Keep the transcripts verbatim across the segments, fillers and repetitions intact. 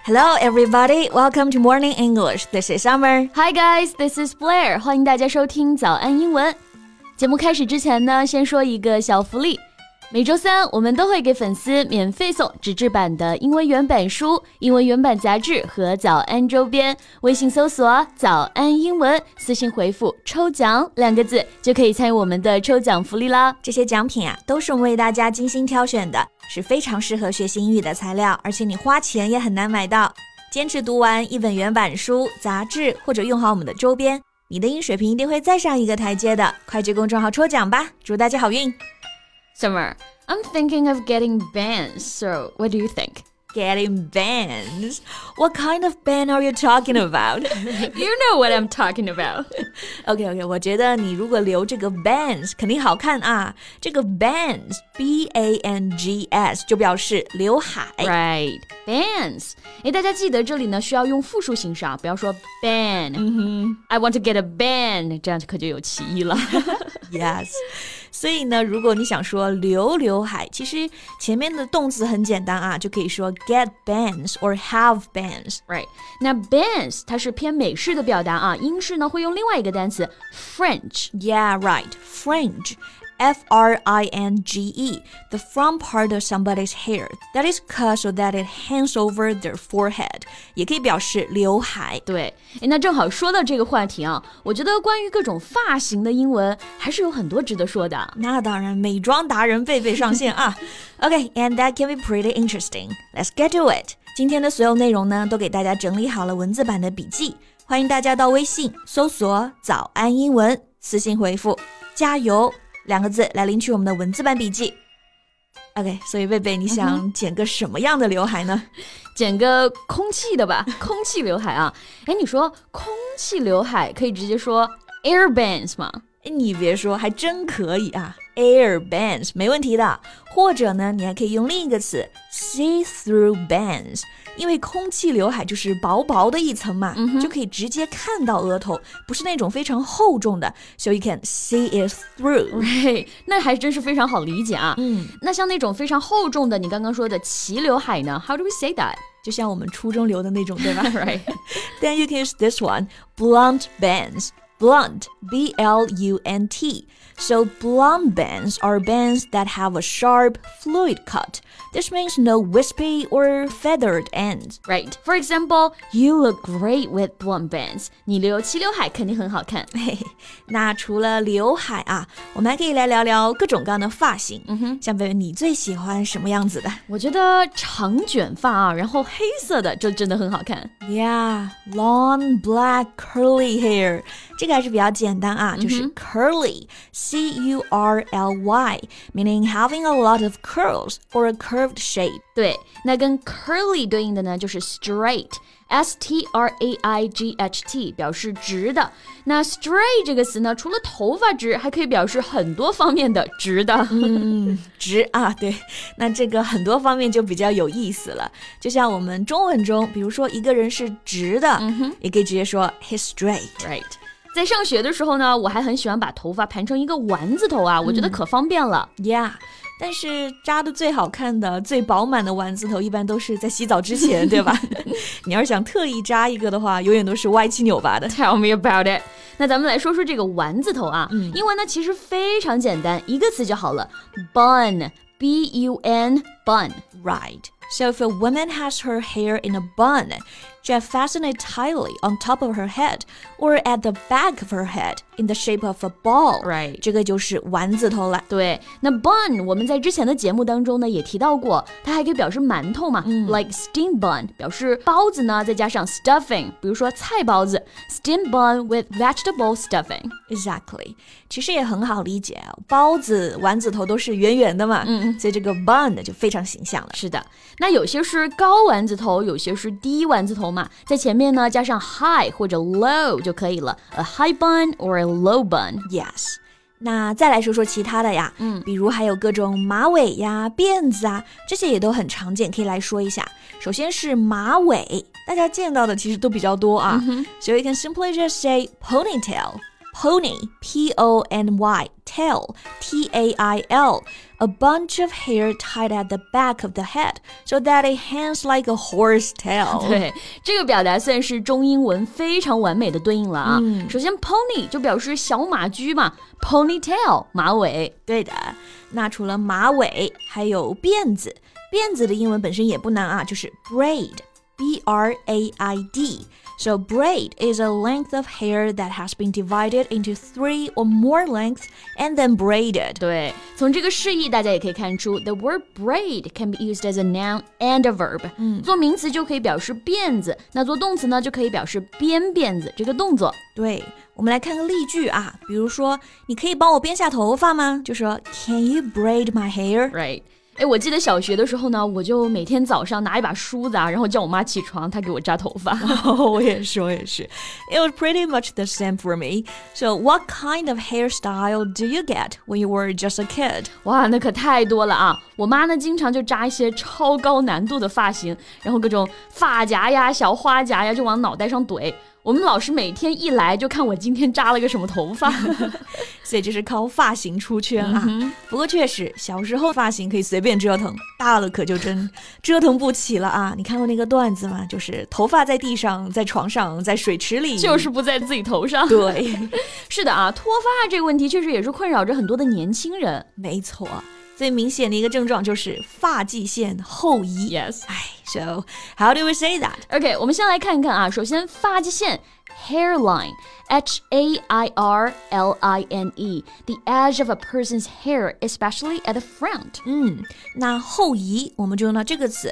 Hello, everybody. Welcome to Morning English. This is Summer. Hi, guys. This is Blair. 欢迎大家收听早安英文。节目开始之前呢，先说一个小福利。每周三我们都会给粉丝免费送纸质版的英文原版书、英文原版杂志和早安周边。微信搜索早安英文，私信回复抽奖两个字就可以参与我们的抽奖福利啦。 这些奖品啊，都是我们为大家精心挑选的，是非常适合学习英语的材料，而且你花钱也很难买到。坚持读完一本原版书、杂志，或者用好我们的周边，你的英语水平一定会再上一个台阶的。快去公众号抽奖吧，祝大家好运。 Summer, I'm thinking of getting bands, so what do you think? Getting bands? What kind of band are you talking about? You know what I'm talking about. OK, OK, 我觉得你如果留这个 bands 肯定好看啊。这个 bands, B A N G S 就表示刘海。 Right, bands. 诶，大家记得这里呢需要用复数形式啊，不要说 band. Mm-hmm. I want to get a band. 这样可就有歧义了。 Yes. 所以呢，如果你想说留刘海，其实前面的动词很简单啊，就可以说 get bands or have bands. Right. 那 bands 它是偏美式的表达啊，英式呢会用另外一个单词 fringe. Yeah, right. Fringe. F R I N G E, the front part of somebody's hair that is cut so that it hangs over their forehead. 也可以表示刘海。 对，那正好说到这个话题啊，我觉得关于各种发型的英文还是有很多值得说的。 那当然，美妆达人贝贝上线啊。Okay, and that can be pretty interesting. Let's get to it. 今天的所有内容呢，都给大家整理好了文字版的笔记，欢迎大家到微信搜索早安英文，私信回复加油两个字来领取我们的文字版笔记。 OK, 所以贝贝你想剪个什么样的刘海呢？ 剪个空气的吧，空气刘海啊。哎，你说空气刘海可以直接说 air bands 吗？ 你别说，还真可以啊， air bands 没问题的。或者呢，你还可以用另一个词 see-through bands， 因为空气刘海就是薄薄的一层嘛、嗯、就可以直接看到额头，不是那种非常厚重的 so you can see it through. Right, 那还真是非常好理解啊。 嗯， 那像那种非常厚重的你刚刚说的齐刘海呢， How do we say that? 就像我们初中留的那种，对吧？ Right. Then you can use this one, blunt bands. Blunt, B L U N T. So blunt bands are bands that have a sharp, fluid cut. This means no wispy or feathered ends. Right. For example, you look great with blunt bands. 你留齐刘海肯定很好看。 嘿嘿，那除了刘海啊，我们还可以来聊聊各种各样的发型。嗯哼，像贝贝，你最喜欢什么样子的？ 我觉得长卷发啊，然后黑色的就真的很好看。 Yeah, long black curly hair. 这个还是比较简单啊，就是 curly, C U R L Y, meaning having a lot of curls or a curved shape. 对，那跟 curly 对应的呢就是 straight, S T R A I G H T, 表示直的。那 straight 这个词呢，除了头发直，还可以表示很多方面的直的。 嗯，直啊，对。那这个很多方面就比较有意思了。就像我们中文中，比如说一个人是直的，嗯、也可以直接说 he's straight. Right.在上学的时候呢，我还很喜欢把头发盘成一个丸子头啊，我觉得可方便了。 嗯、Yeah， 但是扎的最好看的、最饱满的丸子头，一般都是在洗澡之前，对吧？你要是想特意扎一个的话，永远都是歪七扭八的。 Tell me about it。那咱们来说说这个丸子头啊，嗯、英文呢其实非常简单，一个词就好了 ，bun, B U N, bun, right。So if a woman has her hair in a bun, she has fastened it tightly on top of her head or at the back of her head in the shape of a ball. Right. 这个就是丸子头了。 对，那 bun 我们在之前的节目当中呢也提到过，它还可以表示馒头嘛、嗯、like steam bun 表示包子呢再加上 stuffing， 比如说菜包子 steam bun with vegetable stuffing. Exactly. 其实也很好理解，包子、丸子头都是圆圆的嘛，嗯，所以这个 bun 就非常形象了。 是的，那有些是高丸子头，有些是低丸子头嘛，在前面呢加上 high 或者 low 就可以了 a high bun or a low bun. Yes. 那再来说说其他的呀，嗯，比如还有各种马尾呀、辫子啊，这些也都很常见，可以来说一下。首先是马尾，大家见到的其实都比较多啊、嗯、So you can simply just say ponytail. Pony, P O N Y, tail, T A I L, a bunch of hair tied at the back of the head so that it hangs like a horse tail. 对，这个表达算是中英文非常完美的对应了啊。 嗯、 首先 pony 就表示小马驹嘛， ponytail 马尾。 对的，那除了马尾还有辫子，辫子的英文本身也不难啊，就是 braid, B R A I D.So braid is a length of hair that has been divided into three or more lengths and then braided. 对，从这个释义大家也可以看出 the word braid can be used as a noun and a verb. 嗯，做名词就可以表示辫子，那做动词呢就可以表示编辫子这个动作。 对，我们来看个例句啊，比如说你可以帮我编下头发吗？就说 Can you braid my hair? Right.哎，我记得小学的时候呢，我就每天早上拿一把梳子啊，然后叫我妈起床，她给我扎头发。 哦，我也是，我也是。It was pretty much the same for me. So, what kind of hairstyle do you get when you were just a kid? 哇，那可太多了啊！我妈呢，经常就扎一些超高难度的发型，然后各种发夹呀、小花夹呀，就往脑袋上怼。我们老师每天一来就看我今天扎了个什么头发， 所以就是靠发型出圈啊。嗯、不过确实，小时候发型可以随便折腾，大了可就真折腾不起了啊！你看过那个段子吗？就是头发在地上，在床上，在水池里， 就是不在自己头上。 对， 是的啊，脱发这个问题确实也是困扰着很多的年轻人。 没错。最明显的一个症状就是发际线后移。 Yes. 哎 So, how do we say that? OK, 我们先来看一看啊。首先，发际线 hairline, H A I R L I N E, the edge of a person's hair, especially at the front. 嗯，那后移我们就用到这个词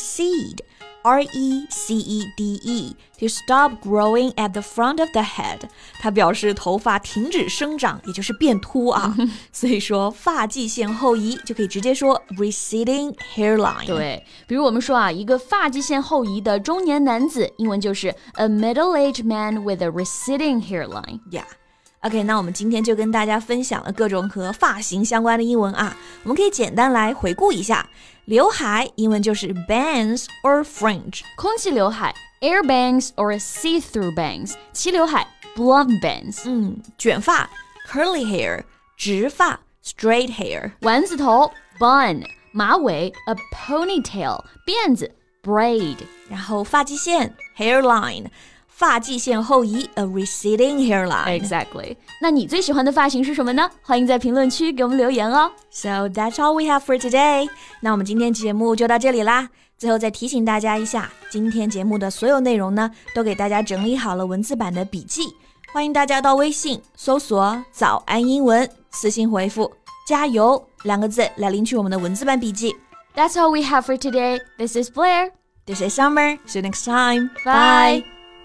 recede.R E C E D E to stop growing at the front of the head. 它表示头发停止生长，也就是变秃啊。所以说发际线后移就可以直接说 receding hairline. 对，比如我们说啊，一个发际线后移的中年男子，英文就是 a middle-aged man with a receding hairline. Yeah.OK, 那我们今天就跟大家分享了各种和发型相关的英文啊，我们可以简单来回顾一下。刘海英文就是 bangs or fringe， 空气刘海 air bangs or see-through bangs， 齐刘海 blonde bangs， 嗯，卷发 curly hair， 直发 straight hair， 丸子头 bun， 马尾 a ponytail， 辫子 braid， 然后发际线 hairline，发际线后移 a receding hairline. Exactly. 那你最喜欢的发型是什么呢？欢迎在评论区给我们留言哦。 So that's all we have for today. 那我们今天节目就到这里啦。最后再提醒大家一下，今天节目的所有内容呢，都给大家整理好了文字版的笔记。欢迎大家到微信搜索早安英文，私信回复加油两个字来领取我们的文字版笔记。 That's all we have for today. This is Blair. This is Summer. See you next time. Bye.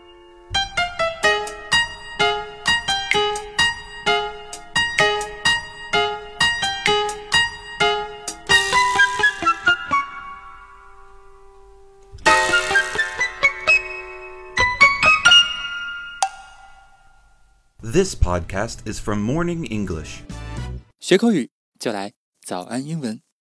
This podcast is from Morning English. 学口语就来早安英文。